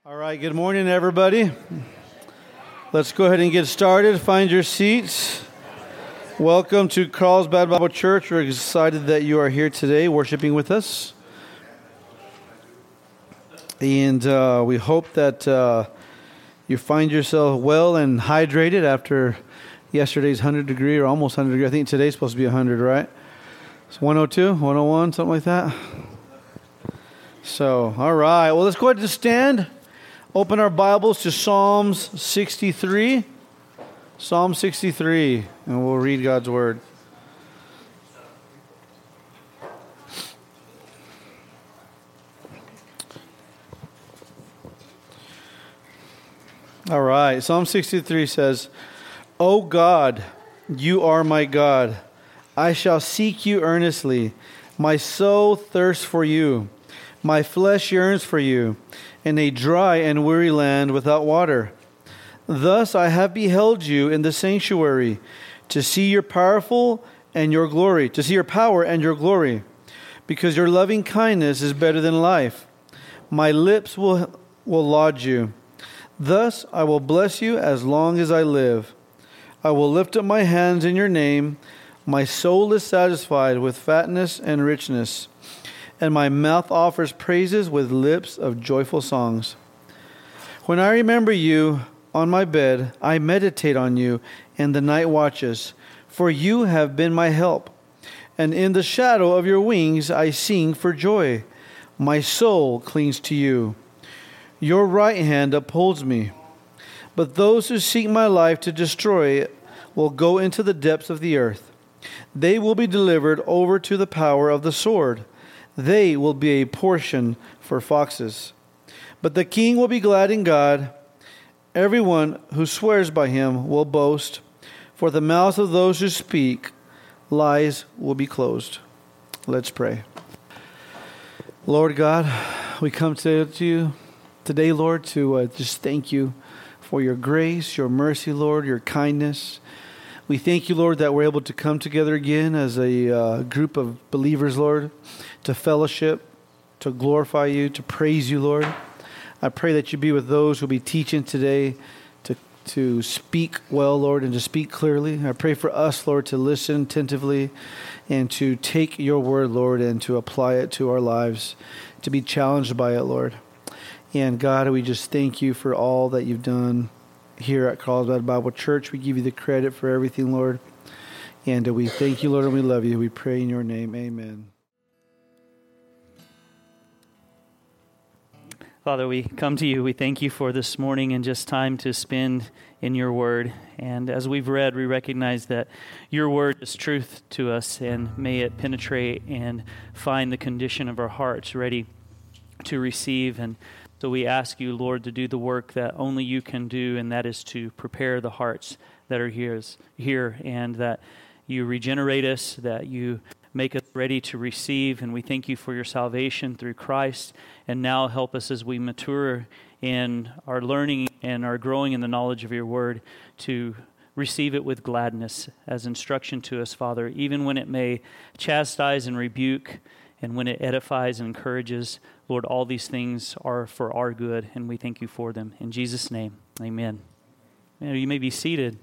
All right, good morning, everybody. Let's go ahead and get started. Find your seats. Welcome to Carlsbad Bible Church. We're excited that you are here today worshiping with us. And we hope that you find yourself well and hydrated after yesterday's 100-degree or almost 100-degree. I think today's supposed to be 100, right? It's 102, 101, something like that. So, all right. Well, let's go ahead and stand. Open our Bibles to Psalms 63. Psalm 63, and we'll read God's Word. All right, Psalm 63 says, O God, you are my God. I shall seek you earnestly. My soul thirsts for you. My flesh yearns for you, in a dry and weary land without water. Thus I have beheld you in the sanctuary, to see your powerful and your glory, to see your power and your glory, because your loving kindness is better than life. My lips will laud you. Thus I will bless you as long as I live. I will lift up my hands in your name. My soul is satisfied with fatness and richness, and my mouth offers praises with lips of joyful songs. When I remember you on my bed, I meditate on you in the night watches, for you have been my help. And in the shadow of your wings I sing for joy. My soul clings to you. Your right hand upholds me. But those who seek my life to destroy it will go into the depths of the earth. They will be delivered over to the power of the sword. They will be a portion for foxes. But the king will be glad in God. Everyone who swears by him will boast. For the mouth of those who speak lies will be closed. Let's pray. Lord God, we come to you today, Lord, to just thank you for your grace, your mercy, Lord, your kindness. We thank you, Lord, that we're able to come together again as a group of believers, Lord, to fellowship, to glorify you, to praise you, Lord. I pray that you be with those who will be teaching today to speak well, Lord, and to speak clearly. I pray for us, Lord, to listen attentively and to take your word, Lord, and to apply it to our lives, to be challenged by it, Lord. And God, we just thank you for all that you've done here at Carlsbad Bible Church. We give you the credit for everything, Lord. And we thank you, Lord, and we love you. We pray in your name. Amen. Father, we come to you. We thank you for this morning and just time to spend in your word. And as we've read, we recognize that your word is truth to us, and may it penetrate and find the condition of our hearts ready to receive. And so we ask you, Lord, to do the work that only you can do, and that is to prepare the hearts that are here, and that you regenerate us, that you make us ready to receive. And we thank you for your salvation through Christ. And now help us as we mature in our learning and our growing in the knowledge of your word to receive it with gladness as instruction to us, Father, even when it may chastise and rebuke, and when it edifies and encourages. Lord, all these things are for our good, and we thank you for them. In Jesus' name, amen. You may be seated.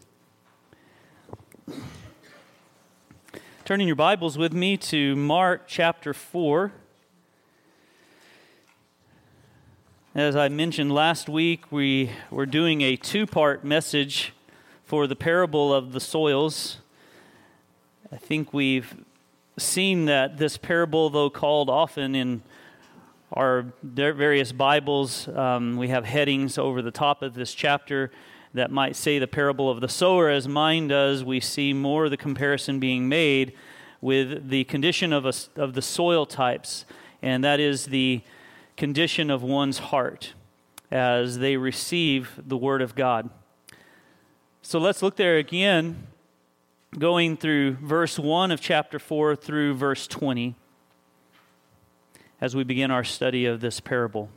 Turning your Bibles with me to Mark chapter 4. As I mentioned last week, we were doing a two-part message for the parable of the soils. I think we've seen that this parable, though called often in our various Bibles, we have headings over the top of this chapter that might say the parable of the sower. As mine does, we see more of the comparison being made with the condition of the soil types, and that is the condition of one's heart as they receive the Word of God. So let's look there again, going through verse 1 of chapter 4 through verse 20 as we begin our study of this parable.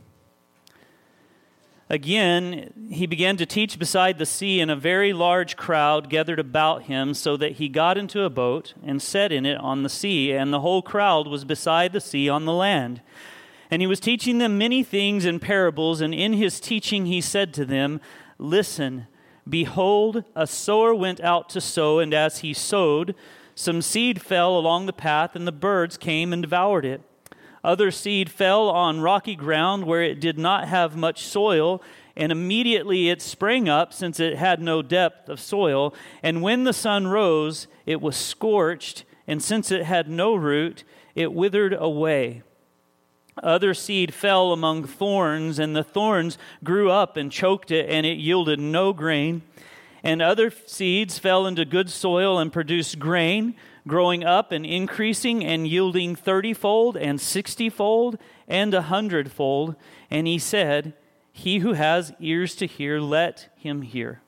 Again, he began to teach beside the sea, and a very large crowd gathered about him, so that he got into a boat and sat in it on the sea, and the whole crowd was beside the sea on the land. And he was teaching them many things in parables, and in his teaching he said to them, Listen, behold, a sower went out to sow, and as he sowed, some seed fell along the path, and the birds came and devoured it. Other seed fell on rocky ground where it did not have much soil, and immediately it sprang up, since it had no depth of soil. And when the sun rose, it was scorched, and since it had no root, it withered away. Other seed fell among thorns, and the thorns grew up and choked it, and it yielded no grain. And other seeds fell into good soil and produced grain, growing up and increasing and yielding 30-fold and 60-fold and 100-fold. And he said, He who has ears to hear, let him hear.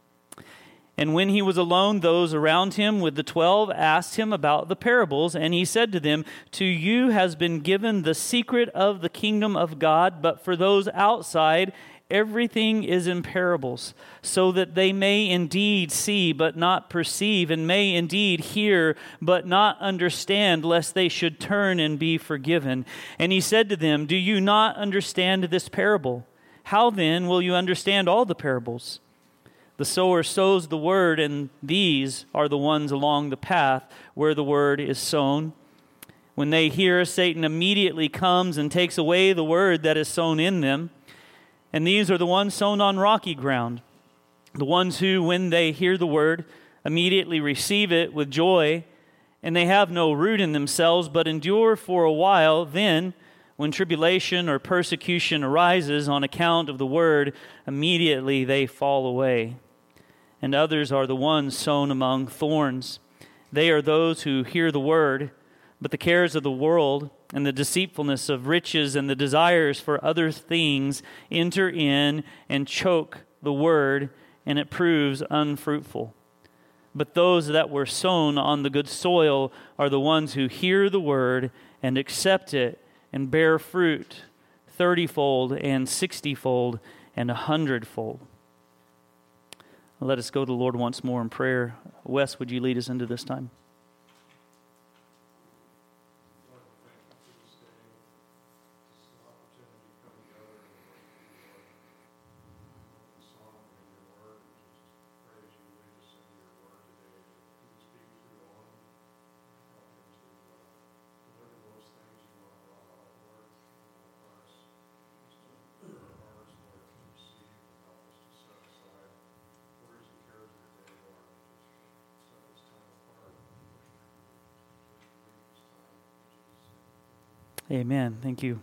And when he was alone, those around him with the 12 asked him about the parables, and he said to them, To you has been given the secret of the kingdom of God, but for those outside, everything is in parables, so that they may indeed see but not perceive, and may indeed hear but not understand, lest they should turn and be forgiven. And he said to them, Do you not understand this parable? How then will you understand all the parables? The sower sows the word, and these are the ones along the path where the word is sown. When they hear, Satan immediately comes and takes away the word that is sown in them. And these are the ones sown on rocky ground, the ones who, when they hear the word, immediately receive it with joy, and they have no root in themselves, but endure for a while. Then, when tribulation or persecution arises on account of the word, immediately they fall away. And others are the ones sown among thorns. They are those who hear the word, but the cares of the world and the deceitfulness of riches and the desires for other things enter in and choke the word, and it proves unfruitful. But those that were sown on the good soil are the ones who hear the word and accept it and bear fruit 30-fold and 60-fold and 100-fold. Let us go to the Lord once more in prayer. Wes, would you lead us into this time? Amen. Thank you.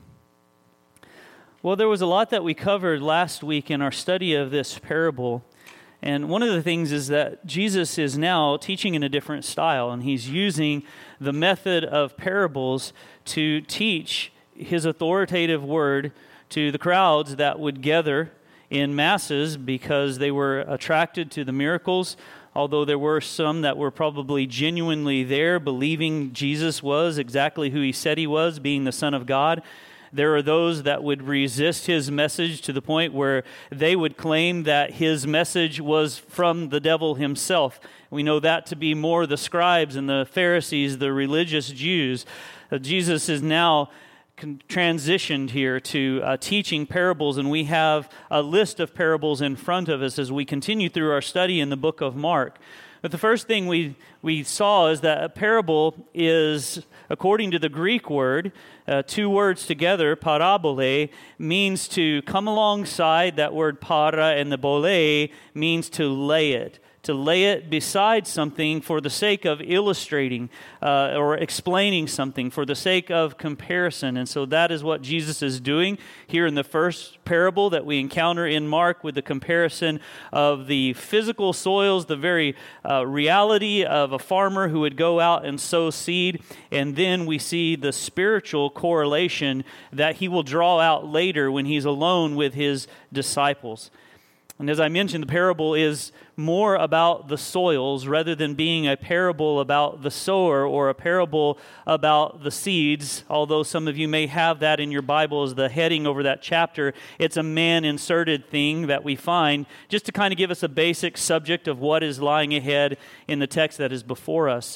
Well, there was a lot that we covered last week in our study of this parable. And one of the things is that Jesus is now teaching in a different style, and he's using the method of parables to teach his authoritative word to the crowds that would gather in masses because they were attracted to the miracles. Although there were some that were probably genuinely there, believing Jesus was exactly who he said he was, being the Son of God. There are those that would resist his message to the point where they would claim that his message was from the devil himself. We know that to be more the scribes and the Pharisees, the religious Jews. Jesus is now transitioned here to teaching parables, and we have a list of parables in front of us as we continue through our study in the book of Mark. But the first thing we saw is that a parable is, according to the Greek word, two words together, parabole, means to come alongside. That word para and the bole means to lay it beside something for the sake of illustrating or explaining something, for the sake of comparison. And so that is what Jesus is doing here in the first parable that we encounter in Mark, with the comparison of the physical soils, the very reality of a farmer who would go out and sow seed. And then we see the spiritual correlation that he will draw out later when he's alone with his disciples. And as I mentioned, the parable is more about the soils rather than being a parable about the sower or a parable about the seeds. Although some of you may have that in your Bible as the heading over that chapter, it's a man-inserted thing that we find just to kind of give us a basic subject of what is lying ahead in the text that is before us.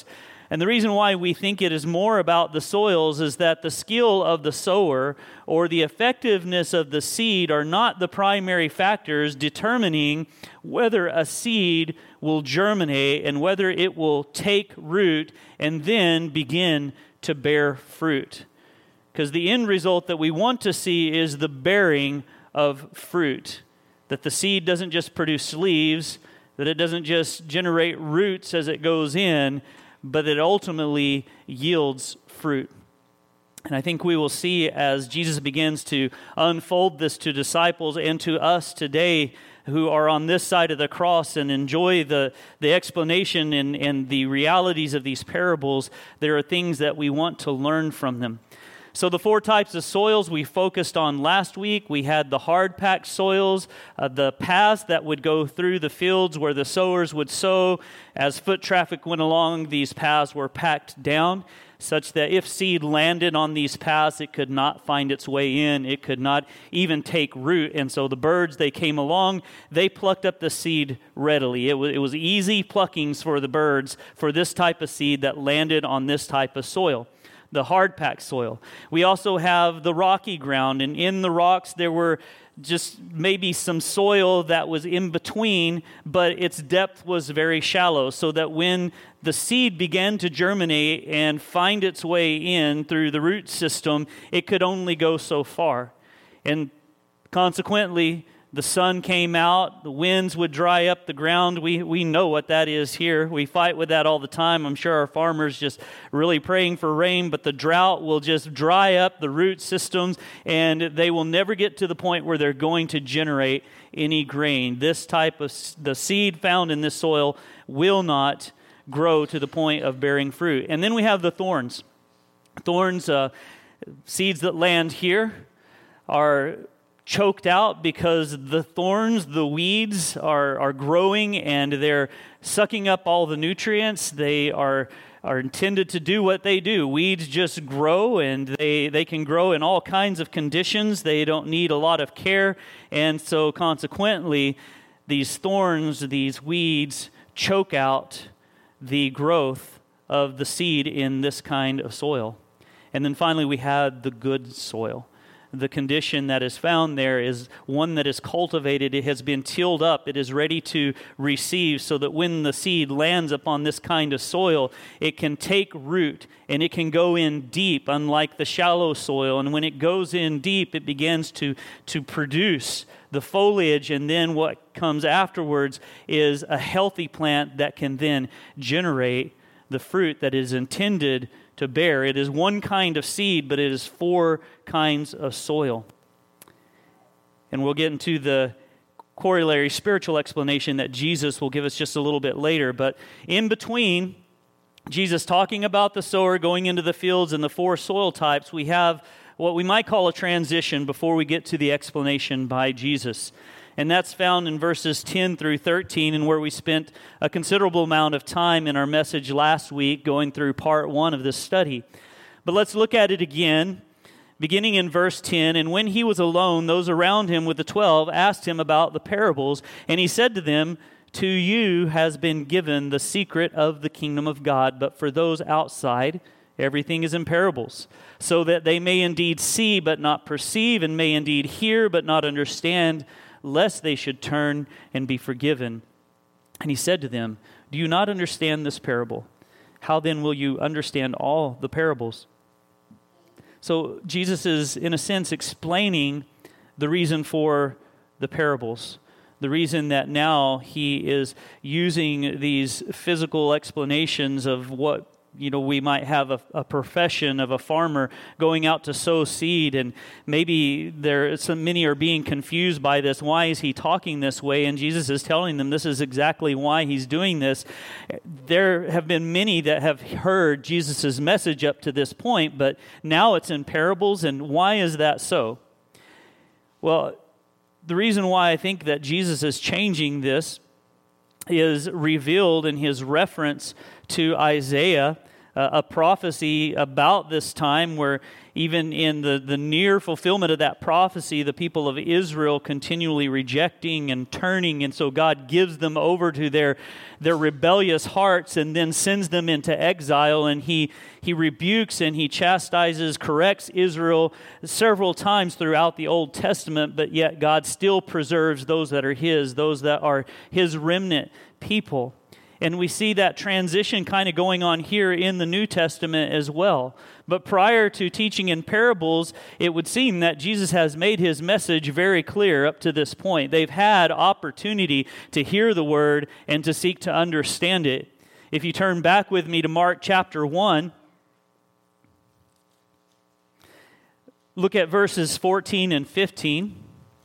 And the reason why we think it is more about the soils is that the skill of the sower or the effectiveness of the seed are not the primary factors determining whether a seed will germinate and whether it will take root and then begin to bear fruit. Because the end result that we want to see is the bearing of fruit. That the seed doesn't just produce leaves, that it doesn't just generate roots as it goes in, but it ultimately yields fruit. And I think we will see as Jesus begins to unfold this to disciples and to us today who are on this side of the cross and enjoy the explanation and the realities of these parables, there are things that we want to learn from them. So the 4 types of soils we focused on last week. We had the hard-packed soils, the paths that would go through the fields where the sowers would sow. As foot traffic went along, these paths were packed down, such that if seed landed on these paths, it could not find its way in. It could not even take root. And so the birds, they came along, they plucked up the seed readily. It was easy pluckings for the birds for this type of seed that landed on this type of soil, the hard-packed soil. We also have the rocky ground, and in the rocks there were just maybe some soil that was in between, but its depth was very shallow, so that when the seed began to germinate and find its way in through the root system, it could only go so far. And consequently, the sun came out, the winds would dry up the ground. We know what that is here. We fight with that all the time. I'm sure our farmers just really praying for rain, but the drought will just dry up the root systems, and they will never get to the point where they're going to generate any grain. This type of, the seed found in this soil will not grow to the point of bearing fruit. And then we have the thorns. Thorns, seeds that land here are choked out because the thorns, the weeds are growing and they're sucking up all the nutrients. They are intended to do what they do. Weeds just grow, and they can grow in all kinds of conditions. They don't need a lot of care, and so consequently, these thorns, these weeds choke out the growth of the seed in this kind of soil. And then finally, we had the good soil. The condition that is found there is one that is cultivated. It has been tilled up. It is ready to receive, so that when the seed lands upon this kind of soil, it can take root and it can go in deep, unlike the shallow soil. And when it goes in deep, it begins to produce the foliage, and then what comes afterwards is a healthy plant that can then generate the fruit that is intended to bear. It is one kind of seed, but it is 4 kinds of soil. And we'll get into the corollary spiritual explanation that Jesus will give us just a little bit later. But in between Jesus talking about the sower going into the fields and the 4 soil types, we have what we might call a transition before we get to the explanation by Jesus. And that's found in verses 10 through 13, and where we spent a considerable amount of time in our message last week going through part 1 of this study. But let's look at it again, beginning in verse 10. And when he was alone, those around him with the 12 asked him about the parables, and he said to them, "To you has been given the secret of the kingdom of God, but for those outside, everything is in parables, so that they may indeed see but not perceive, and may indeed hear but not understand, lest they should turn and be forgiven." And he said to them, "Do you not understand this parable? How then will you understand all the parables?" So Jesus is, in a sense, explaining the reason for the parables, the reason that now he is using these physical explanations of what we might have a profession of a farmer going out to sow seed, and maybe many are being confused by this. Why is he talking this way? And Jesus is telling them this is exactly why he's doing this. There have been many that have heard Jesus' message up to this point, but now it's in parables, and why is that so? Well, the reason why I think that Jesus is changing this is revealed in his reference to Isaiah a prophecy about this time where even in the near fulfillment of that prophecy, the people of Israel continually rejecting and turning, and so God gives them over to their rebellious hearts and then sends them into exile, and He rebukes and He chastises, corrects Israel several times throughout the Old Testament, but yet God still preserves those that are those that are His remnant people. And we see that transition kind of going on here in the New Testament as well. But prior to teaching in parables, it would seem that Jesus has made His message very clear up to this point. They've had opportunity to hear the Word and to seek to understand it. If you turn back with me to Mark chapter 1, look at verses 14 and 15.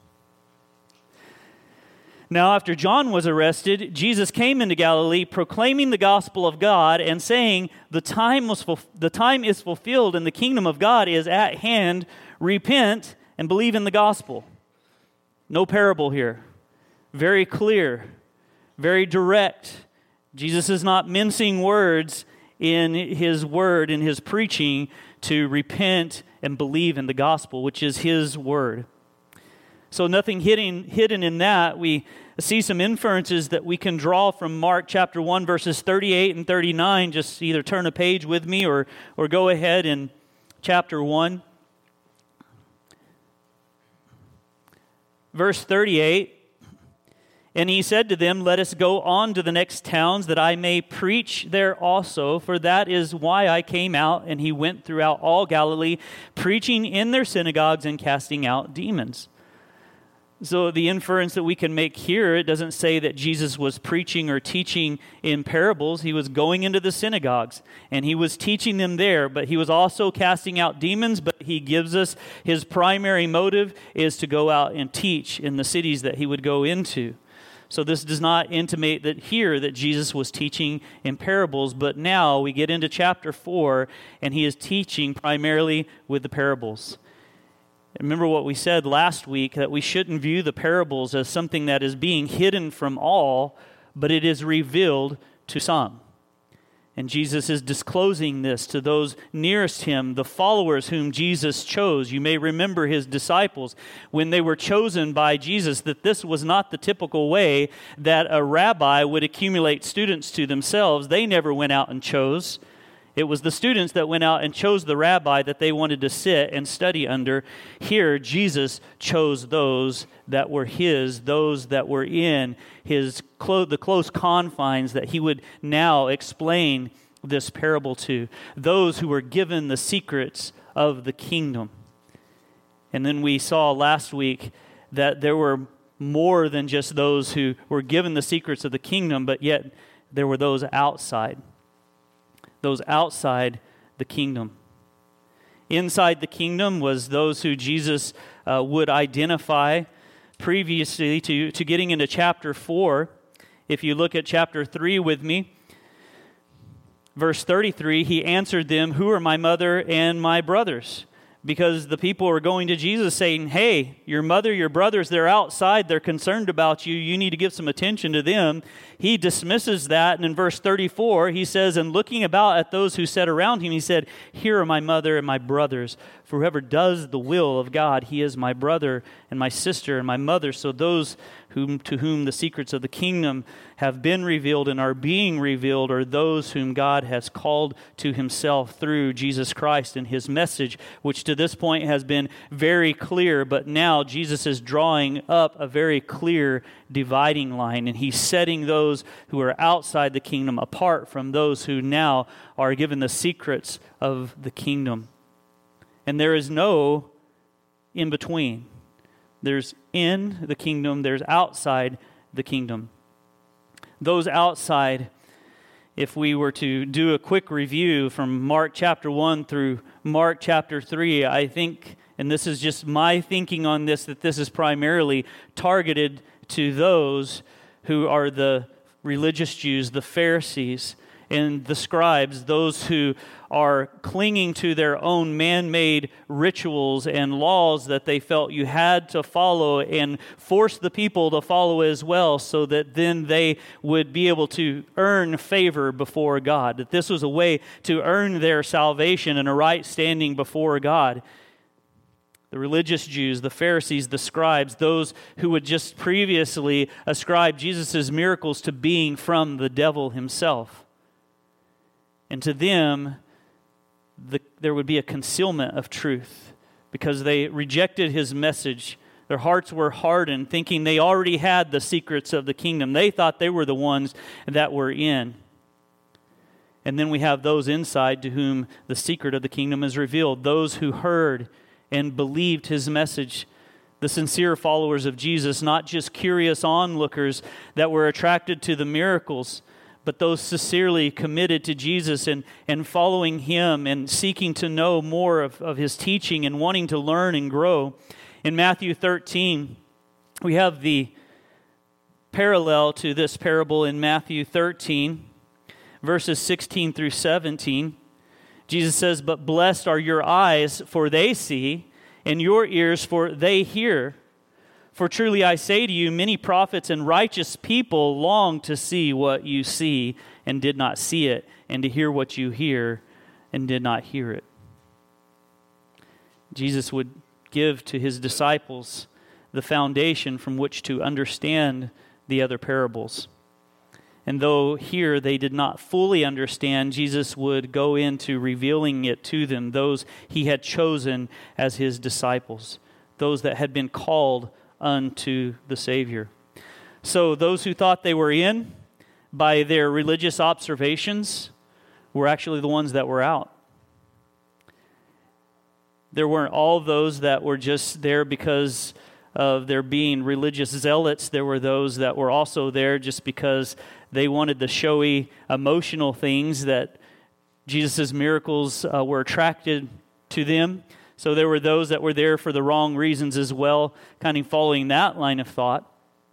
Now, after John was arrested, Jesus came into Galilee, proclaiming the gospel of God and saying, the time is fulfilled and the kingdom of God is at hand. Repent and believe in the gospel. No parable here. Very clear, very direct. Jesus is not mincing words in His word, in His preaching, to repent and believe in the gospel, which is His word. So nothing hidden in that. We see some inferences that we can draw from Mark chapter 1, verses 38 and 39. Just either turn a page with me or go ahead in chapter 1. Verse 38, and He said to them, let us go on to the next towns, that I may preach there also, for that is why I came out. And He went throughout all Galilee, preaching in their synagogues and casting out demons. So the inference that we can make here, it doesn't say that Jesus was preaching or teaching in parables. He was going into the synagogues and He was teaching them there, but He was also casting out demons. But He gives us His primary motive is to go out and teach in the cities that He would go into. So this does not intimate that Jesus was teaching in parables, but now we get into chapter 4 and He is teaching primarily with the parables. Remember what we said last week, that we shouldn't view the parables as something that is being hidden from all, but it is revealed to some. And Jesus is disclosing this to those nearest Him, the followers whom Jesus chose. You may remember His disciples when they were chosen by Jesus, that this was not the typical way that a rabbi would accumulate students to themselves. They never went out and chose. It was the students that went out and chose the rabbi that they wanted to sit and study under. Here, Jesus chose those that were His, those that were in the close confines that He would now explain this parable to. Those who were given the secrets of the kingdom. And then we saw last week that there were more than just those who were given the secrets of the kingdom, but yet there were those outside. Those outside the kingdom. Inside the kingdom was those who Jesus would identify previously to getting into chapter 4. If you look at chapter 3 with me, verse 33, He answered them, who are my mother and my brothers? Because the people were going to Jesus saying, hey, your mother, your brothers, they're outside, they're concerned about you, you need to give some attention to them. He dismisses that, and in verse 34, He says, and looking about at those who sat around Him, He said, here are my mother and my brothers. For whoever does the will of God, he is my brother and my sister and my mother. So those to whom the secrets of the kingdom have been revealed and are being revealed are those whom God has called to Himself through Jesus Christ and His message, which to this point has been very clear, but now Jesus is drawing up a very clear dividing line, and He's setting those who are outside the kingdom apart from those who now are given the secrets of the kingdom. And there is no in between. There's in the kingdom, there's outside the kingdom. Those outside, if we were to do a quick review from Mark chapter 1 through Mark chapter 3, I think, and this is just my thinking on this, that this is primarily targeted to those who are the religious Jews, the Pharisees. and the scribes, those who are clinging to their own man-made rituals and laws that they felt you had to follow and force the people to follow as well, so that then they would be able to earn favor before God. That this was a way to earn their salvation and a right standing before God. The religious Jews, the Pharisees, the scribes, those who would just previously ascribe Jesus' miracles to being from the devil himself. And to them, there would be a concealment of truth because they rejected his message. Their hearts were hardened, thinking they already had the secrets of the kingdom. They thought they were the ones that were in. And then we have those inside to whom the secret of the kingdom is revealed, those who heard and believed his message, the sincere followers of Jesus, not just curious onlookers that were attracted to the miracles, but those sincerely committed to Jesus and following him and seeking to know more of his teaching and wanting to learn and grow. In Matthew 13, we have the parallel to this parable in Matthew 13, verses 16 through 17. Jesus says, "But blessed are your eyes, for they see, and your ears, for they hear. For truly I say to you, many prophets and righteous people long to see what you see and did not see it, and to hear what you hear and did not hear it." Jesus would give to his disciples the foundation from which to understand the other parables. And though here they did not fully understand, Jesus would go into revealing it to them, those he had chosen as his disciples, those that had been called unto the Savior. So those who thought they were in by their religious observations were actually the ones that were out. There weren't all those that were just there because of their being religious zealots. There were those that were also there just because they wanted the showy, emotional things that Jesus' miracles were attracted to them. So there were those that were there for the wrong reasons as well, kind of following that line of thought.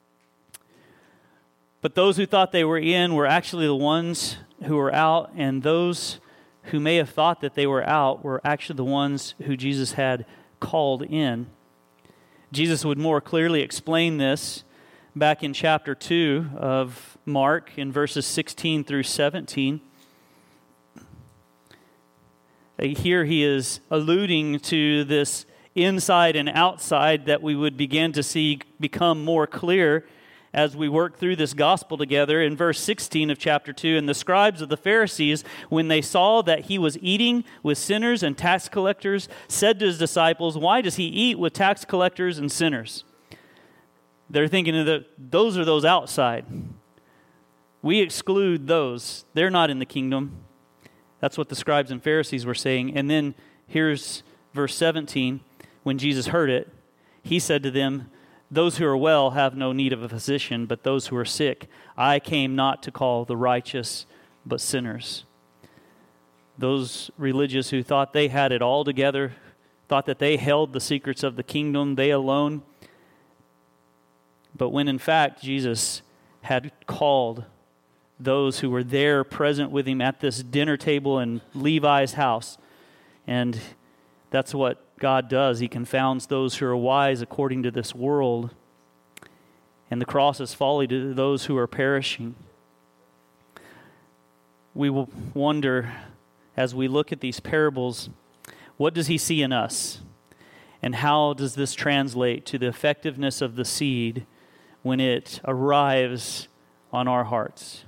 But those who thought they were in were actually the ones who were out, and those who may have thought that they were out were actually the ones who Jesus had called in. Jesus would more clearly explain this back in chapter 2 of Mark in verses 16 through 17. Here he is alluding to this inside and outside that we would begin to see become more clear as we work through this gospel together. In verse 16 of chapter 2, "And the scribes of the Pharisees, when they saw that he was eating with sinners and tax collectors, said to his disciples, 'Why does he eat with tax collectors and sinners?'" They're thinking that those are those outside. We exclude those. They're not in the kingdom. That's what the scribes and Pharisees were saying. And then here's verse 17. When Jesus heard it, he said to them, "Those who are well have no need of a physician, but those who are sick. I came not to call the righteous, but sinners." Those religious who thought they had it all together, thought that they held the secrets of the kingdom, they alone. But when in fact Jesus had called those who were there present with him at this dinner table in Levi's house, and that's what God does. He confounds those who are wise according to this world, and the cross is folly to those who are perishing. We will wonder as we look at these parables, what does he see in us? And how does this translate to the effectiveness of the seed when it arrives on our hearts?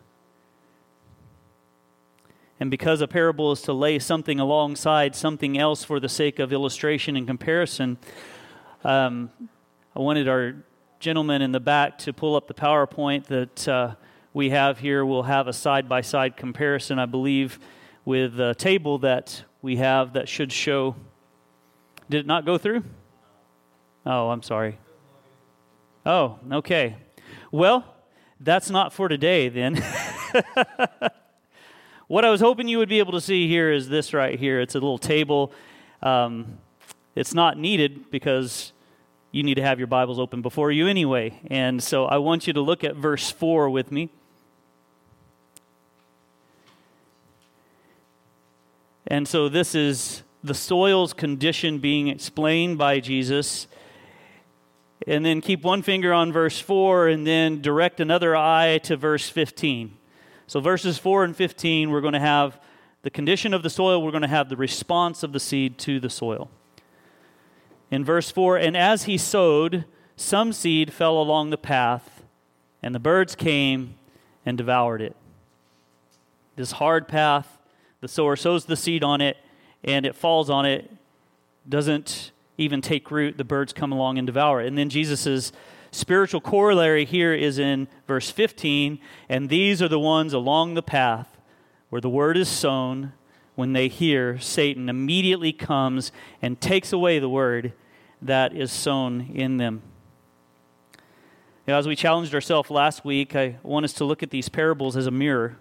And because a parable is to lay something alongside something else for the sake of illustration and comparison, I wanted our gentleman in the back to pull up the PowerPoint that we have here. We'll have a side-by-side comparison, I believe, with a table that we have that should show. Did it not go through? Oh, I'm sorry. Oh, okay. Well, that's not for today then. What I was hoping you would be able to see here is this right here. It's a little table. It's not needed because you need to have your Bibles open before you anyway. And so I want you to look at verse 4 with me. And so this is the soil's condition being explained by Jesus. And then keep one finger on verse 4 and then direct another eye to verse 15. So verses 4 and 15, we're going to have the condition of the soil. We're going to have the response of the seed to the soil. In verse 4, and as he sowed, some seed fell along the path, and the birds came and devoured it. This hard path, the sower sows the seed on it, and it falls on it, doesn't even take root. The birds come along and devour it. And then Jesus' spiritual corollary here is in verse 15, and these are the ones along the path where the word is sown. When they hear, Satan immediately comes and takes away the word that is sown in them. You know, as we challenged ourselves last week, I want us to look at these parables as a mirror.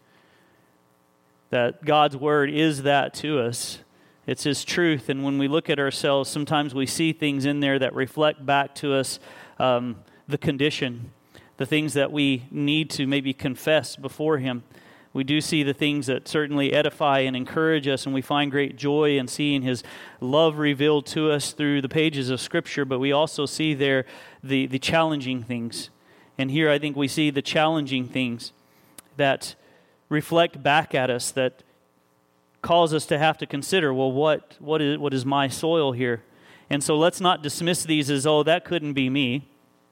That God's word is that to us. It's His truth, and when we look at ourselves, sometimes we see things in there that reflect back to us the condition, the things that we need to maybe confess before Him. We do see the things that certainly edify and encourage us, and we find great joy in seeing His love revealed to us through the pages of Scripture, but we also see there the challenging things. And here I think we see the challenging things that reflect back at us, that cause us to have to consider, well, what is my soil here? And so let's not dismiss these as, oh, that couldn't be me.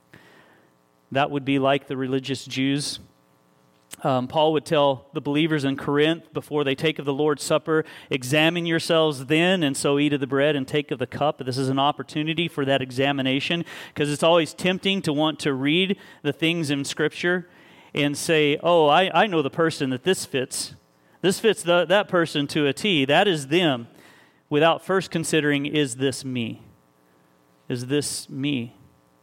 That would be like the religious Jews. Paul would tell the believers in Corinth before they take of the Lord's Supper, examine yourselves then, and so eat of the bread and take of the cup. This is an opportunity for that examination, because it's always tempting to want to read the things in Scripture and say, oh, I know the person that this fits. This fits that person to a T. That is them. Without first considering, is this me? Is this me?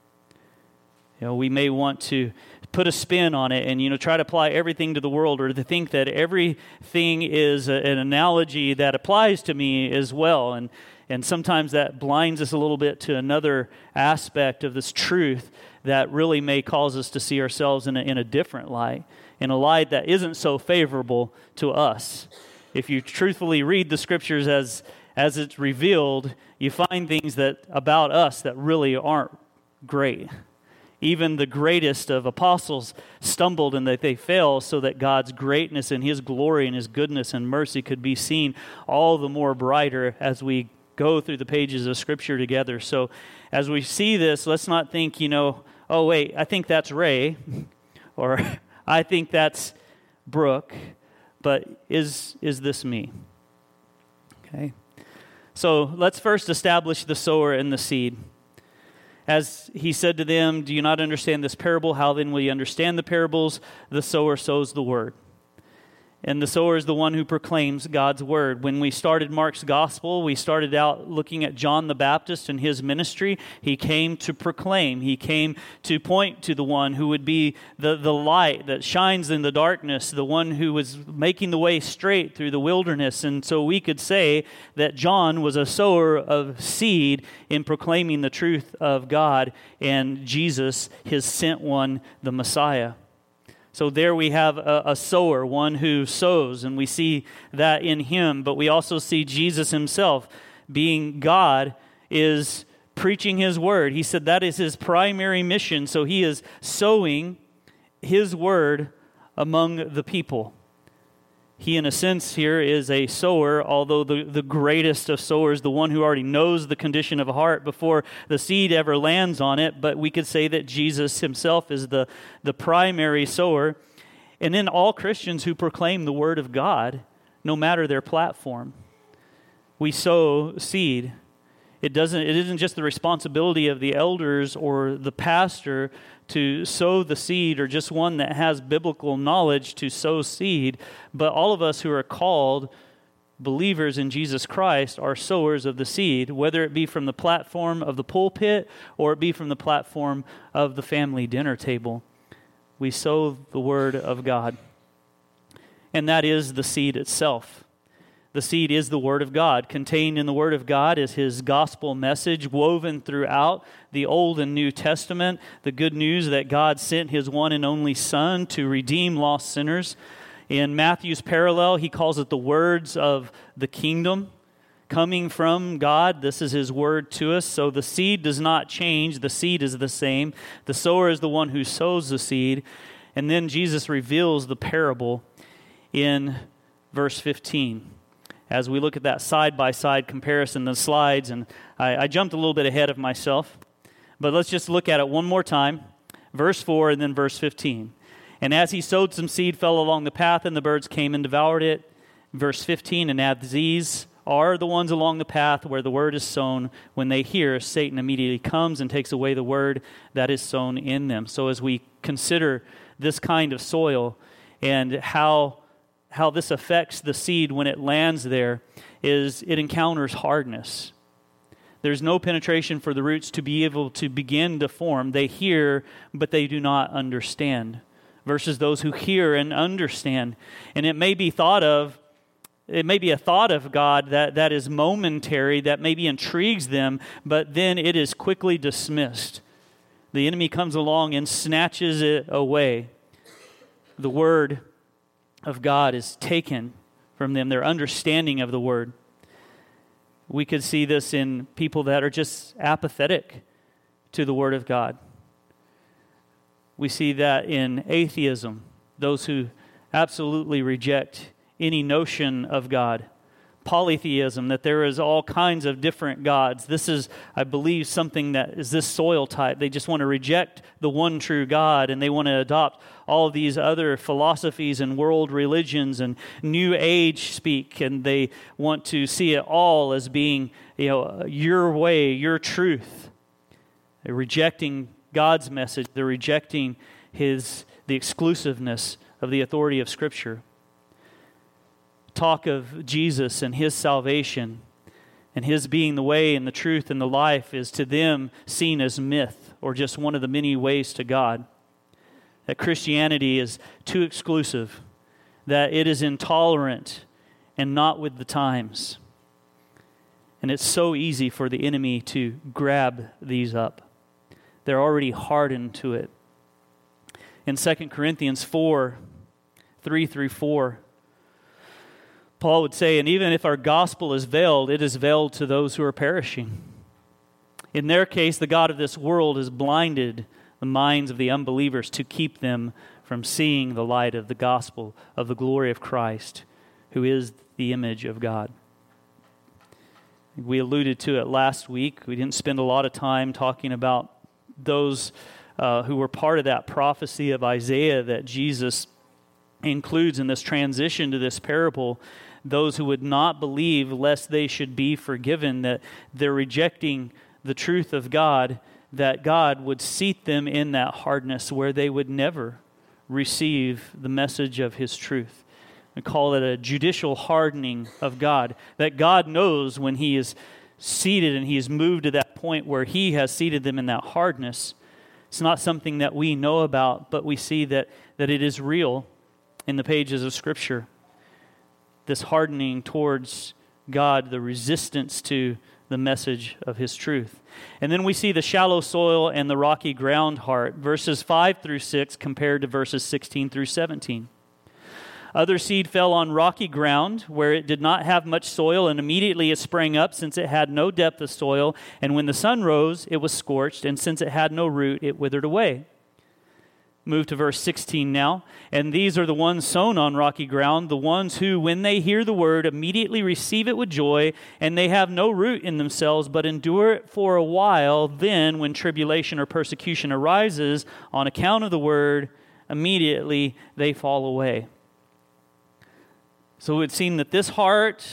You know, we may want to put a spin on it and, try to apply everything to the world, or to think that everything is an analogy that applies to me as well. And sometimes that blinds us a little bit to another aspect of this truth that really may cause us to see ourselves in a different light, in a light that isn't so favorable to us. If you truthfully read the Scriptures as it's revealed, you find things about us that really aren't great. Even the greatest of apostles stumbled and that they fell, so that God's greatness and His glory and His goodness and mercy could be seen all the more brighter as we go through the pages of Scripture together. So as we see this, let's not think, oh wait, I think that's Ray, or I think that's Brooke, but is this me? Okay. So let's first establish the sower and the seed. As He said to them, do you not understand this parable? How then will you understand the parables? The sower sows the word. And the sower is the one who proclaims God's word. When we started Mark's gospel, we started out looking at John the Baptist and his ministry. He came to proclaim. He came to point to the one who would be the light that shines in the darkness, the one who was making the way straight through the wilderness. And so we could say that John was a sower of seed in proclaiming the truth of God, and Jesus, His sent one, the Messiah. So there we have a sower, one who sows, and we see that in Him. But we also see Jesus Himself, being God, is preaching His word. He said that is His primary mission. So He is sowing His word among the people. He, in a sense, here is a sower, although the greatest of sowers, the one who already knows the condition of a heart before the seed ever lands on it. But we could say that Jesus Himself is the primary sower. And then all Christians who proclaim the Word of God, no matter their platform, we sow seed. It isn't just the responsibility of the elders or the pastor to sow the seed, or just one that has biblical knowledge to sow seed, but all of us who are called believers in Jesus Christ are sowers of the seed, whether it be from the platform of the pulpit or it be from the platform of the family dinner table. We sow the Word of God, and that is the seed itself. The seed is the Word of God. Contained in the Word of God is His gospel message, woven throughout the Old and New Testament, the good news that God sent His one and only Son to redeem lost sinners. In Matthew's parallel, he calls it the words of the kingdom coming from God. This is his word to us. So the seed does not change. The seed is the same. The sower is the one who sows the seed. And then Jesus reveals the parable in verse 15. As we look at that side-by-side comparison, the slides, and I jumped a little bit ahead of myself, but let's just look at it one more time. Verse 4 and then verse 15. And as he sowed, some seed fell along the path, and the birds came and devoured it. Verse 15, and as these are the ones along the path where the word is sown, when they hear, Satan immediately comes and takes away the word that is sown in them. So as we consider this kind of soil and how this affects the seed when it lands there, is it encounters hardness. There's no penetration for the roots to be able to begin to form. They hear, but they do not understand. Versus those who hear and understand. And it may be a thought of God that is momentary, that maybe intrigues them, but then it is quickly dismissed. The enemy comes along and snatches it away. The word of God is taken from them, their understanding of the word. We could see this in people that are just apathetic to the word of God. We see that in atheism, those who absolutely reject any notion of God. Polytheism, that there is all kinds of different gods. This is, I believe, something that is this soil type. They just want to reject the one true God, and they want to adopt all of these other philosophies and world religions and New Age speak, and they want to see it all as being, your way, your truth. They're rejecting God's message. They're rejecting the exclusiveness of the authority of Scripture. Talk of Jesus and his salvation and his being the way and the truth and the life is to them seen as myth or just one of the many ways to God. That Christianity is too exclusive, that it is intolerant and not with the times. And it's so easy for the enemy to grab these up. They're already hardened to it. In 2 Corinthians 4, 3 through 4, Paul would say, and even if our gospel is veiled, it is veiled to those who are perishing. In their case, the God of this world has blinded the minds of the unbelievers to keep them from seeing the light of the gospel of the glory of Christ, who is the image of God. We alluded to it last week. We didn't spend a lot of time talking about those who were part of that prophecy of Isaiah that Jesus includes in this transition to this parable. Those who would not believe lest they should be forgiven, that they're rejecting the truth of God, that God would seat them in that hardness where they would never receive the message of his truth. We call it a judicial hardening of God, that God knows when he is seated and he is moved to that point where he has seated them in that hardness. It's not something that we know about, but we see that it is real in the pages of Scripture. This hardening towards God, the resistance to the message of his truth. And then we see the shallow soil and the rocky ground heart, verses 5 through 6 compared to verses 16 through 17. Other seed fell on rocky ground where it did not have much soil, and immediately it sprang up since it had no depth of soil. And when the sun rose, it was scorched, and since it had no root, it withered away. Move to verse 16 now. And these are the ones sown on rocky ground, the ones who, when they hear the word, immediately receive it with joy, and they have no root in themselves, but endure it for a while. Then, when tribulation or persecution arises on account of the word, immediately they fall away. So it would seem that this heart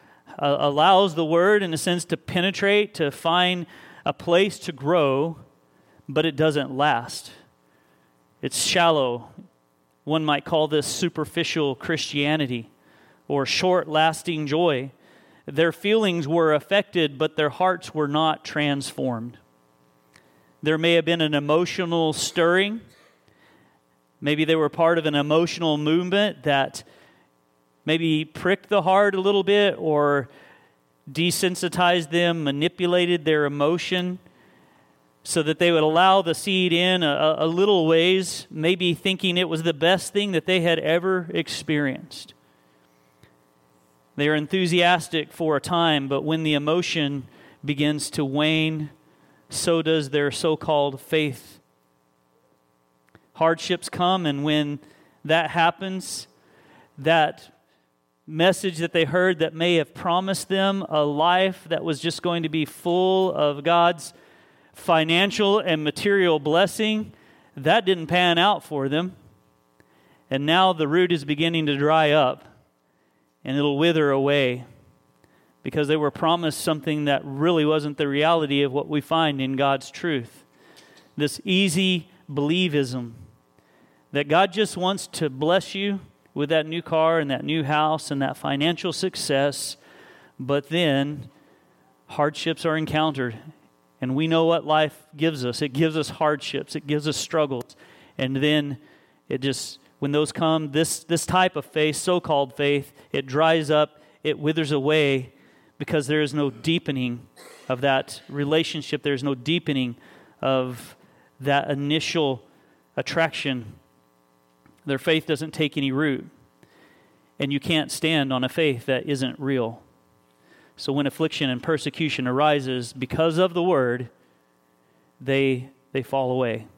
allows the word, in a sense, to penetrate, to find a place to grow, but it doesn't last. It's shallow. One might call this superficial Christianity or short-lasting joy. Their feelings were affected, but their hearts were not transformed. There may have been an emotional stirring. Maybe they were part of an emotional movement that maybe pricked the heart a little bit or desensitized them, manipulated their emotion so that they would allow the seed in a little ways, maybe thinking it was the best thing that they had ever experienced. They are enthusiastic for a time, but when the emotion begins to wane, so does their so-called faith. Hardships come, and when that happens, that message that they heard that may have promised them a life that was just going to be full of God's financial and material blessing, that didn't pan out for them. And now the root is beginning to dry up, and it'll wither away because they were promised something that really wasn't the reality of what we find in God's truth. This easy believism that God just wants to bless you with that new car and that new house and that financial success, but then hardships are encountered. And we know what life gives us. It gives us hardships. It gives us struggles. And then it just, when those come, this type of faith, so-called faith, it dries up, it withers away because there is no deepening of that relationship. There is no deepening of that initial attraction. Their faith doesn't take any root. And you can't stand on a faith that isn't real. So when affliction and persecution arises because of the word, they fall away.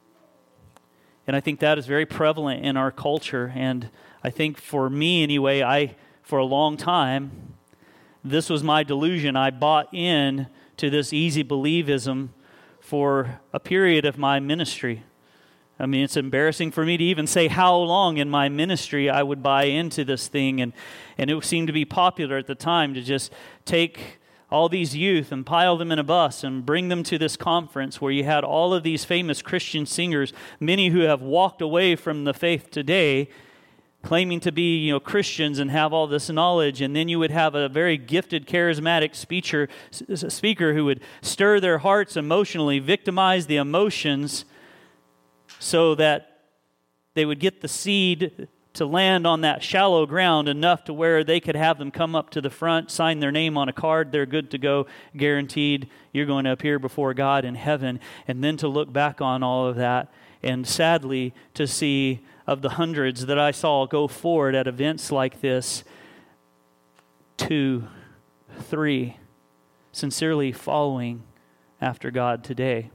And I think that is very prevalent in our culture. And I think for me anyway, for a long time, this was my delusion. I bought in to this easy believism for a period of my ministry. I mean, it's embarrassing for me to even say how long in my ministry I would buy into this thing. And it seemed to be popular at the time to just take all these youth and pile them in a bus and bring them to this conference where you had all of these famous Christian singers, many who have walked away from the faith today, claiming to be, Christians and have all this knowledge. And then you would have a very gifted, charismatic speaker who would stir their hearts emotionally, victimize the emotions, so that they would get the seed to land on that shallow ground enough to where they could have them come up to the front, sign their name on a card, they're good to go, guaranteed you're going to appear before God in heaven, and then to look back on all of that, and sadly to see of the hundreds that I saw go forward at events like this, 2, 3, sincerely following after God today.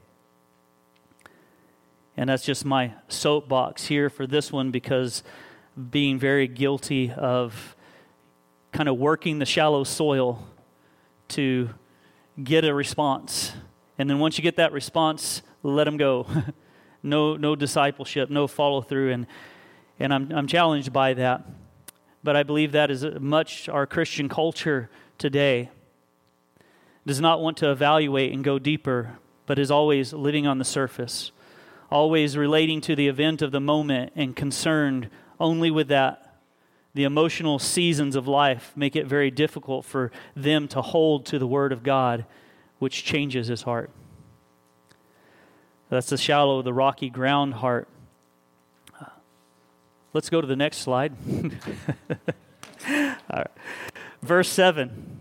And that's just my soapbox here for this one, because being very guilty of kind of working the shallow soil to get a response. And then once you get that response, let them go. No discipleship, no follow through. And I'm challenged by that. But I believe that is much our Christian culture today. Does not want to evaluate and go deeper, but is always living on the surface. Always relating to the event of the moment and concerned only with that. The emotional seasons of life make it very difficult for them to hold to the Word of God, which changes his heart. That's the shallow, the rocky ground heart. Let's go to the next slide. All right. Verse 7.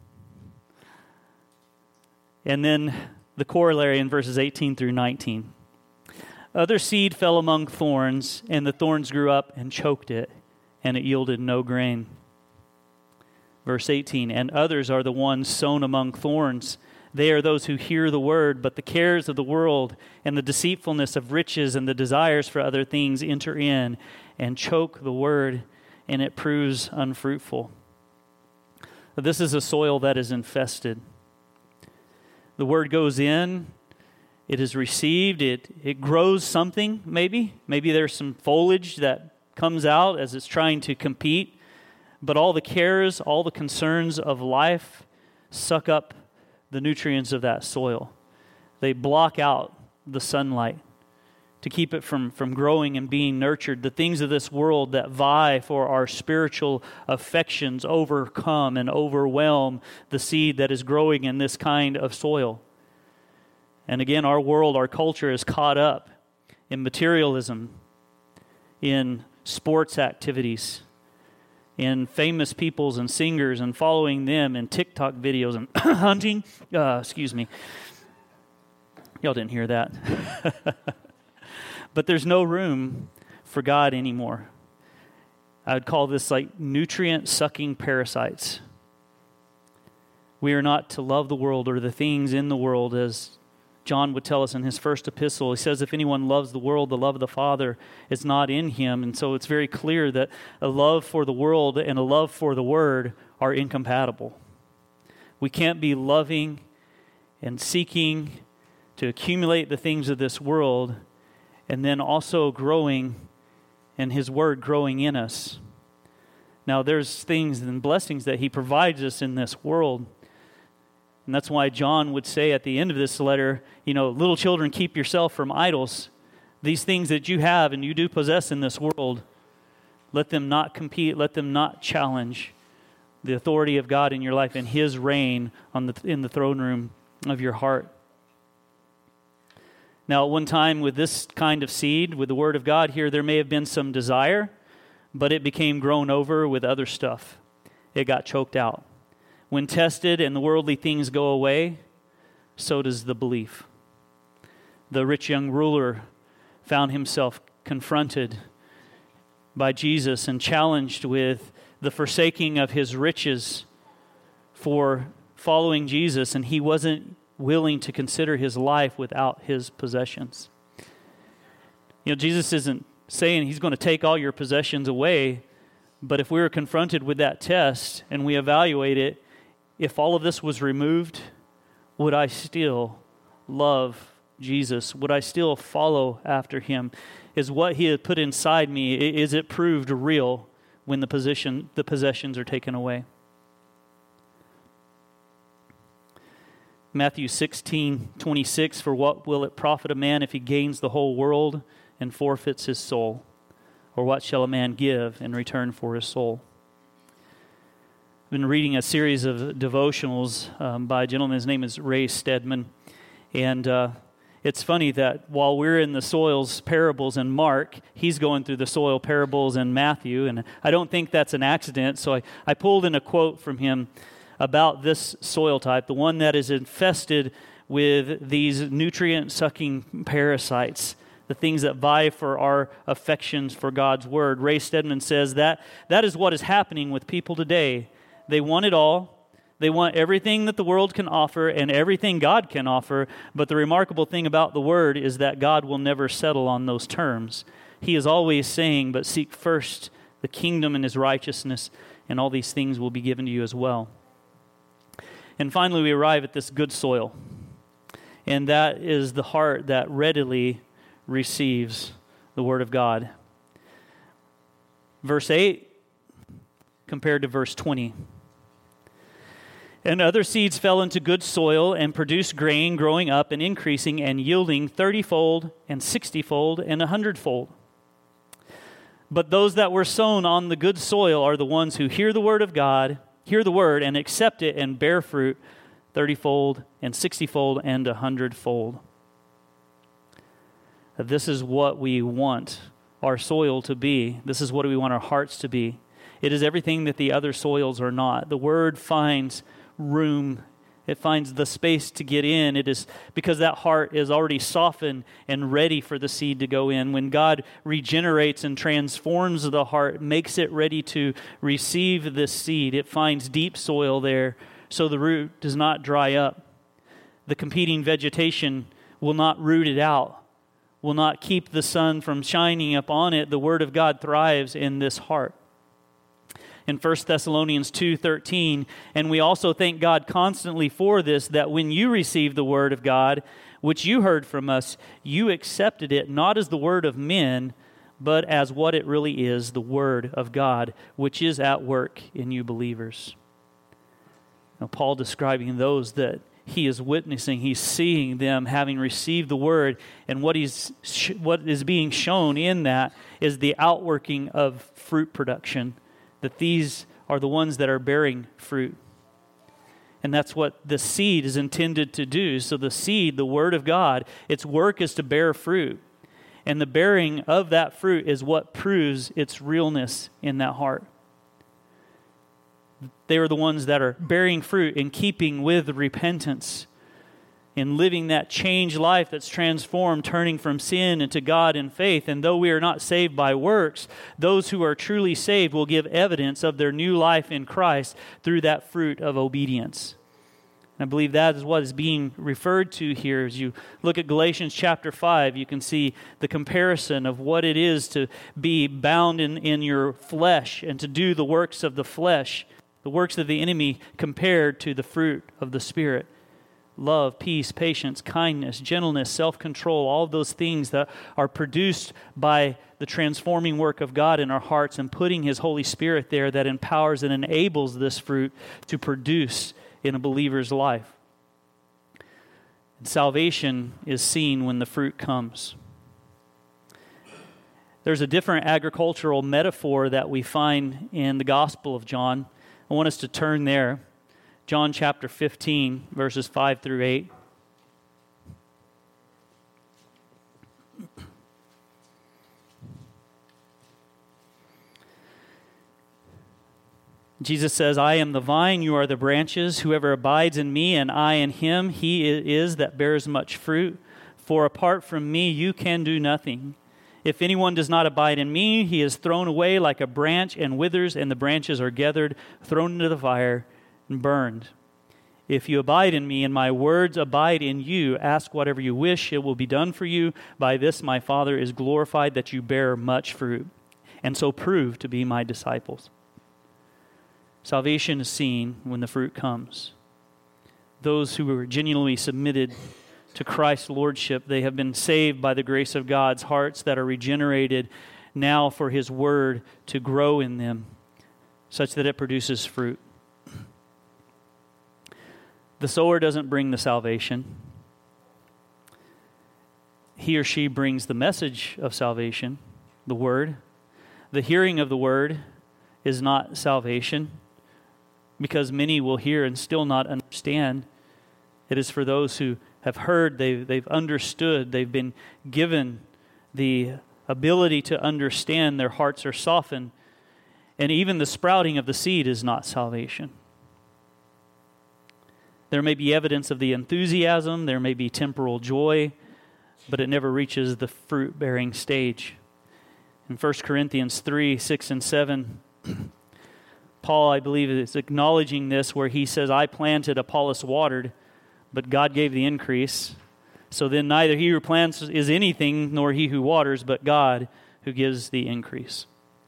And then the corollary in verses 18 through 19. Other seed fell among thorns, and the thorns grew up and choked it, and it yielded no grain. Verse 18, and others are the ones sown among thorns. They are those who hear the word, but the cares of the world and the deceitfulness of riches and the desires for other things enter in and choke the word, and it proves unfruitful. This is a soil that is infested. The word goes in. It is received, it grows something, maybe. Maybe there's some foliage that comes out as it's trying to compete. But all the cares, all the concerns of life suck up the nutrients of that soil. They block out the sunlight to keep it from growing and being nurtured. The things of this world that vie for our spiritual affections overcome and overwhelm the seed that is growing in this kind of soil. And again, our world, our culture is caught up in materialism, in sports activities, in famous peoples and singers and following them in TikTok videos and hunting, Y'all didn't hear that. But there's no room for God anymore. I would call this like nutrient-sucking parasites. We are not to love the world or the things in the world, as John would tell us in his first epistle. He says, if anyone loves the world, the love of the Father is not in him. And so it's very clear that a love for the world and a love for the Word are incompatible. We can't be loving and seeking to accumulate the things of this world and then also growing and His Word growing in us. Now, there's things and blessings that He provides us in this world. And that's why John would say at the end of this letter, little children, keep yourself from idols. These things that you have and you do possess in this world, let them not compete, let them not challenge the authority of God in your life and His reign in the throne room of your heart. Now, at one time with this kind of seed, with the Word of God here, there may have been some desire, but it became grown over with other stuff. It got choked out. When tested and the worldly things go away, so does the belief. The rich young ruler found himself confronted by Jesus and challenged with the forsaking of his riches for following Jesus, and he wasn't willing to consider his life without his possessions. Jesus isn't saying He's going to take all your possessions away, but if we were confronted with that test and we evaluate it, if all of this was removed, would I still love Jesus? Would I still follow after Him? Is what He had put inside me, is it proved real when the possessions are taken away? Matthew 16:26, for what will it profit a man if he gains the whole world and forfeits his soul? Or what shall a man give in return for his soul? I've been reading a series of devotionals by a gentleman. His name is Ray Stedman. And it's funny that while we're in the soils parables in Mark, he's going through the soil parables in Matthew. And I don't think that's an accident. So I pulled in a quote from him about this soil type, the one that is infested with these nutrient-sucking parasites, the things that vie for our affections for God's Word. Ray Stedman says that is what is happening with people today. They want it all. They want everything that the world can offer and everything God can offer, but the remarkable thing about the Word is that God will never settle on those terms. He is always saying, but seek first the kingdom and His righteousness, and all these things will be given to you as well. And finally, we arrive at this good soil. And that is the heart that readily receives the Word of God. Verse 8 compared to verse 20. And other seeds fell into good soil and produced grain, growing up and increasing and yielding 30-fold and 60-fold and 100-fold. But those that were sown on the good soil are the ones who hear the Word of God, hear the Word and accept it and bear fruit 30-fold and 60-fold and 100-fold. This is what we want our soil to be. This is what we want our hearts to be. It is everything that the other soils are not. The Word finds room. It finds the space to get in. It is because that heart is already softened and ready for the seed to go in. When God regenerates and transforms the heart, makes it ready to receive this seed, it finds deep soil there so the root does not dry up. The competing vegetation will not root it out, will not keep the sun from shining upon it. The Word of God thrives in this heart. In 1 Thessalonians 2:13, and we also thank God constantly for this, that when you received the Word of God, which you heard from us, you accepted it not as the word of men, but as what it really is, the Word of God, which is at work in you believers. Now, Paul describing those that he is witnessing, he's seeing them having received the Word, and what is being shown in that is the outworking of fruit production, that these are the ones that are bearing fruit. And that's what the seed is intended to do. So the seed, the Word of God, its work is to bear fruit. And the bearing of that fruit is what proves its realness in that heart. They are the ones that are bearing fruit in keeping with repentance. in living that changed life that's transformed, turning from sin into God in faith. And though we are not saved by works, those who are truly saved will give evidence of their new life in Christ through that fruit of obedience. And I believe that is what is being referred to here. As you look at Galatians chapter 5, you can see the comparison of what it is to be bound in your flesh and to do the works of the flesh, the works of the enemy compared to the fruit of the Spirit. Love, peace, patience, kindness, gentleness, self-control, all of those things that are produced by the transforming work of God in our hearts and putting His Holy Spirit there that empowers and enables this fruit to produce in a believer's life. And salvation is seen when the fruit comes. There's a different agricultural metaphor that we find in the Gospel of John. I want us to turn there. John chapter 15, verses 5 through 8. Jesus says, I am the vine, you are the branches. Whoever abides in me and I in him, he it is that bears much fruit. For apart from me, you can do nothing. If anyone does not abide in me, he is thrown away like a branch and withers, and the branches are gathered, thrown into the fire, and burned. If you abide in me and my words abide in you, ask whatever you wish, it will be done for you. By this my Father is glorified, that you bear much fruit, and so prove to be my disciples. Salvation is seen when the fruit comes. Those who are genuinely submitted to Christ's lordship, they have been saved by the grace of God's hearts that are regenerated now for His word to grow in them, such that it produces fruit. The sower doesn't bring the salvation. He or she brings the message of salvation, the word. The hearing of the word is not salvation, because many will hear and still not understand. It is for those who have heard, they've understood, they've been given the ability to understand, their hearts are softened, and even the sprouting of the seed is not salvation. There may be evidence of the enthusiasm, there may be temporal joy, but it never reaches the fruit-bearing stage. In 1 Corinthians 3, 6 and 7, Paul, I believe, is acknowledging this where he says, I planted, Apollos watered, but God gave the increase. So then neither he who plants is anything, nor he who waters, but God who gives the increase.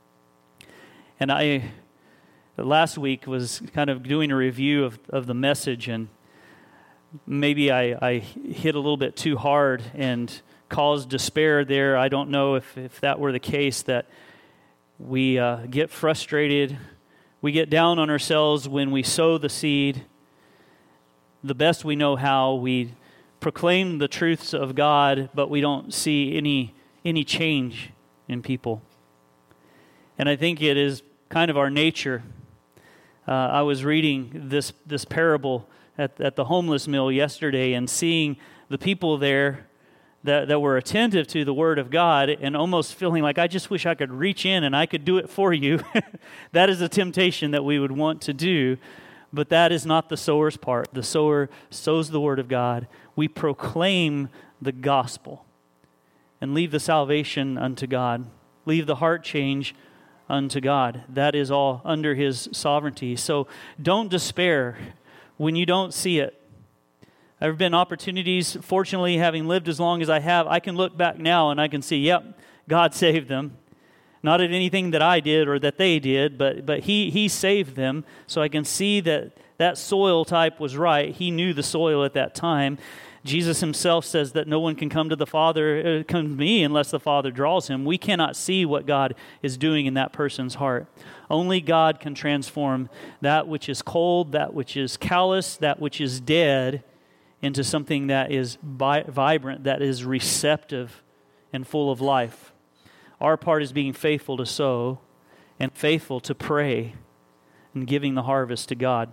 And last week was kind of doing a review of the message, and maybe I hit a little bit too hard and caused despair there. I don't know if that were the case, that we get frustrated, we get down on ourselves when we sow the seed. The best we know how, we proclaim the truths of God, but we don't see any change in people. And I think it is kind of our nature. I was reading this parable at the homeless mill yesterday and seeing the people there that were attentive to the Word of God and almost feeling like, I just wish I could reach in and I could do it for you. That is a temptation that we would want to do, but that is not the sower's part. The sower sows the Word of God. We proclaim the gospel and leave the salvation unto God. Leave the heart change unto God. That is all under His sovereignty. So don't despair when you don't see it. There have been opportunities, fortunately, having lived as long as I have, I can look back now and I can see, yep, God saved them. Not at anything that I did or that they did, but He saved them. So I can see that soil type was right. He knew the soil at that time. Jesus Himself says that no one can come to me unless the Father draws him. We cannot see what God is doing in that person's heart. Only God can transform that which is cold, that which is callous, that which is dead, into something that is vibrant, that is receptive and full of life. Our part is being faithful to sow and faithful to pray and giving the harvest to God.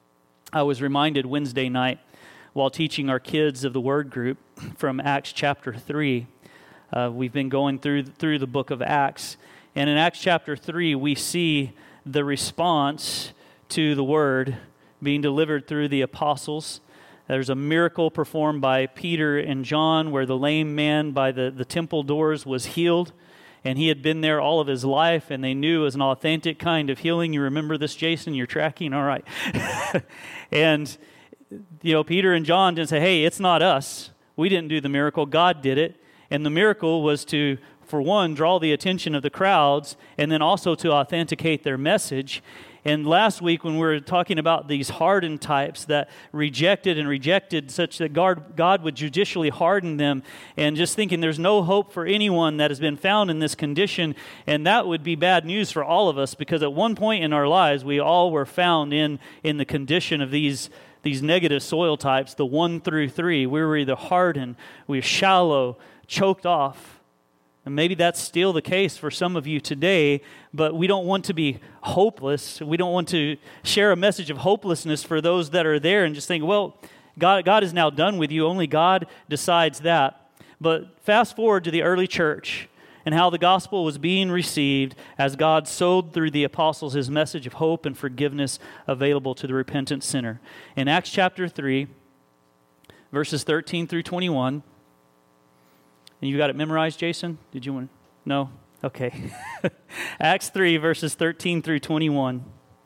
I was reminded Wednesday night while teaching our kids of the Word group from Acts chapter 3. We've been going through the book of Acts. And in Acts chapter 3, we see the response to the Word being delivered through the apostles. There's a miracle performed by Peter and John where the lame man by the temple doors was healed. And he had been there all of his life, and they knew it was an authentic kind of healing. You remember this, Jason? You're tracking? All right. And, Peter and John didn't say, hey, it's not us. We didn't do the miracle. God did it. And the miracle was to, for one, draw the attention of the crowds, and then also to authenticate their message. And last week when we were talking about these hardened types that rejected such that God would judicially harden them, and just thinking there's no hope for anyone that has been found in this condition, and that would be bad news for all of us, because at one point in our lives we all were found in the condition of these negative soil types, the 1 through 3. We were either hardened, we were shallow, choked off. And maybe that's still the case for some of you today, but we don't want to be hopeless. We don't want to share a message of hopelessness for those that are there and just think, well, God is now done with you. Only God decides that. But fast forward to the early church and how the gospel was being received as God sowed through the apostles his message of hope and forgiveness available to the repentant sinner. In Acts chapter 3, verses 13 through 21, and you got it memorized, Jason? Did you want to? No? Okay. Acts 3, verses 13 through 21.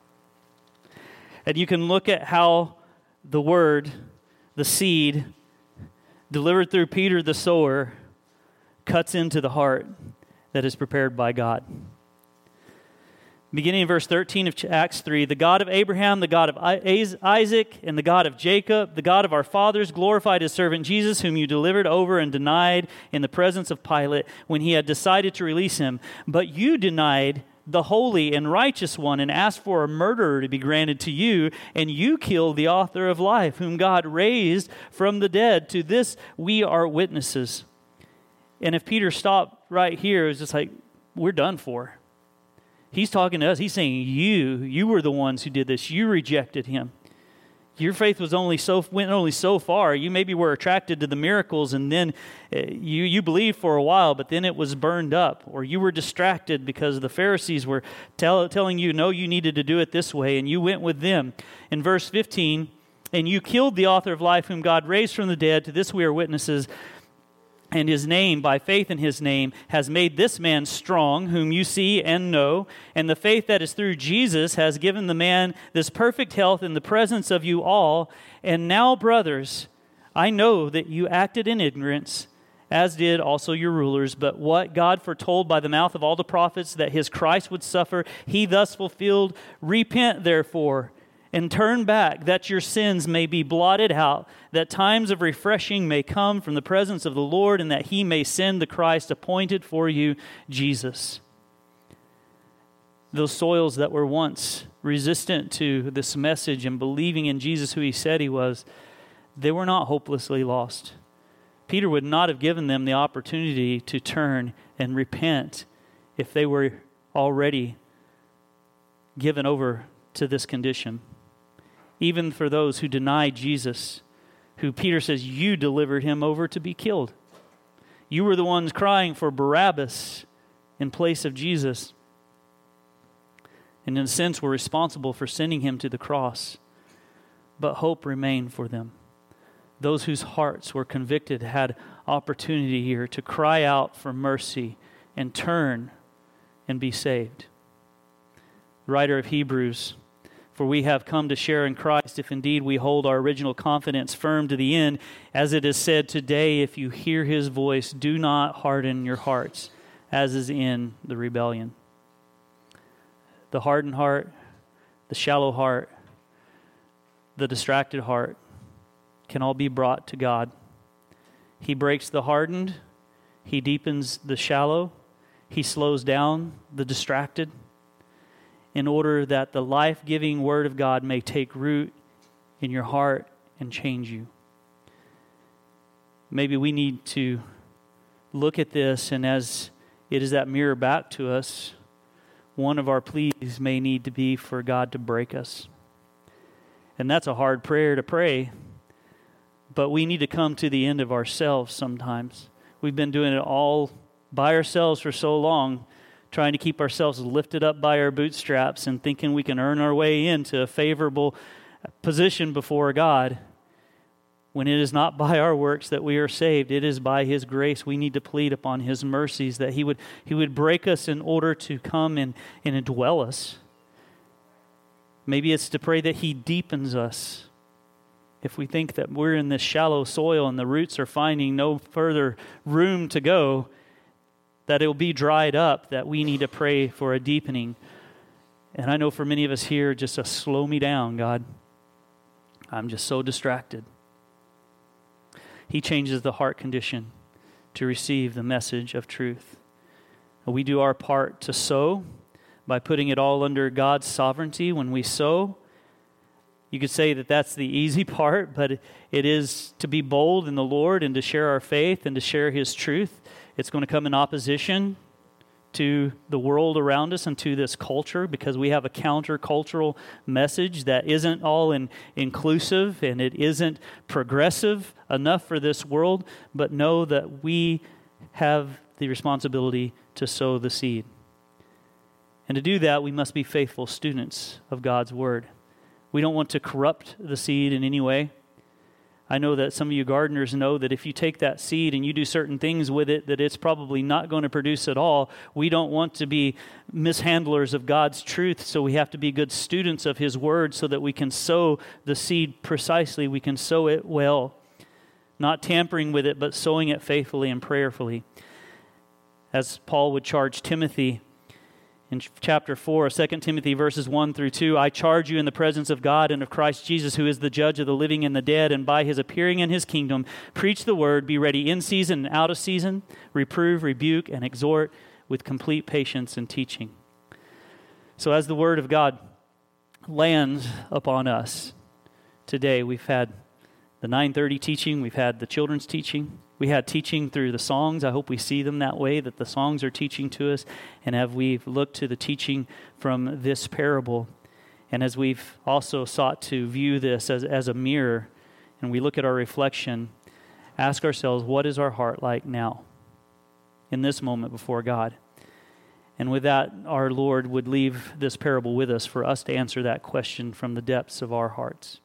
And you can look at how the word, the seed, delivered through Peter the sower, cuts into the heart that is prepared by God. Beginning in verse 13 of Acts 3, the God of Abraham, the God of Isaac, and the God of Jacob, the God of our fathers, glorified his servant Jesus, whom you delivered over and denied in the presence of Pilate when he had decided to release him. But you denied the holy and righteous one and asked for a murderer to be granted to you, and you killed the author of life, whom God raised from the dead. To this we are witnesses. And if Peter stopped right here, it was just like, we're done for. He's talking to us. He's saying, you were the ones who did this. You rejected him. Your faith went only so far. You maybe were attracted to the miracles, and then you believed for a while, but then it was burned up. Or you were distracted because the Pharisees were telling you, no, you needed to do it this way, and you went with them. In verse 15, and you killed the author of life, whom God raised from the dead. To this we are witnesses. And his name, by faith in his name, has made this man strong, whom you see and know. And the faith that is through Jesus has given the man this perfect health in the presence of you all. And now, brothers, I know that you acted in ignorance, as did also your rulers. But what God foretold by the mouth of all the prophets that his Christ would suffer, he thus fulfilled. Repent, therefore, and turn back, that your sins may be blotted out, that times of refreshing may come from the presence of the Lord, and that he may send the Christ appointed for you, Jesus. Those soils that were once resistant to this message and believing in Jesus who he said he was, they were not hopelessly lost. Peter would not have given them the opportunity to turn and repent if they were already given over to this condition. Even for those who denied Jesus, who Peter says, you delivered him over to be killed. You were the ones crying for Barabbas in place of Jesus. And in a sense, were responsible for sending him to the cross. But hope remained for them. Those whose hearts were convicted had opportunity here to cry out for mercy and turn and be saved. The writer of Hebrews, for we have come to share in Christ if indeed we hold our original confidence firm to the end. As it is said today, if you hear his voice, do not harden your hearts, as is in the rebellion. The hardened heart, the shallow heart, the distracted heart can all be brought to God. He breaks the hardened, he deepens the shallow, he slows down the distracted, in order that the life-giving Word of God may take root in your heart and change you. Maybe we need to look at this, and as it is that mirror back to us, one of our pleas may need to be for God to break us. And that's a hard prayer to pray, but we need to come to the end of ourselves sometimes. We've been doing it all by ourselves for so long, trying to keep ourselves lifted up by our bootstraps and thinking we can earn our way into a favorable position before God. when it is not by our works that we are saved, it is by His grace. We need to plead upon His mercies that He would break us in order to come and indwell us. Maybe it's to pray that He deepens us. If we think that we're in this shallow soil and the roots are finding no further room to go, that it will be dried up, that we need to pray for a deepening. And I know for many of us here, just to slow me down, God. I'm just so distracted. He changes the heart condition to receive the message of truth. We do our part to sow by putting it all under God's sovereignty. When we sow, you could say that that's the easy part, but it is to be bold in the Lord and to share our faith and to share His truth. It's going to come in opposition to the world around us and to this culture, because we have a counter-cultural message that isn't all inclusive and it isn't progressive enough for this world, but know that we have the responsibility to sow the seed. And to do that, we must be faithful students of God's Word. We don't want to corrupt the seed in any way. I know that some of you gardeners know that if you take that seed and you do certain things with it, that it's probably not going to produce at all. We don't want to be mishandlers of God's truth, so we have to be good students of His Word so that we can sow the seed precisely. We can sow it well, not tampering with it, but sowing it faithfully and prayerfully. As Paul would charge Timothy in chapter 4 of 2 Timothy verses 1 through 2, I charge you in the presence of God and of Christ Jesus, who is the judge of the living and the dead, and by His appearing in His kingdom, preach the word, be ready in season and out of season, reprove, rebuke, and exhort with complete patience and teaching. So as the word of God lands upon us today, we've had the 9:30 teaching, we've had the children's teaching, we had teaching through the songs. I hope we see them that way, that the songs are teaching to us. And as we've looked to the teaching from this parable, and as we've also sought to view this as a mirror, and we look at our reflection, ask ourselves, what is our heart like now, in this moment before God? And with that, our Lord would leave this parable with us for us to answer that question from the depths of our hearts.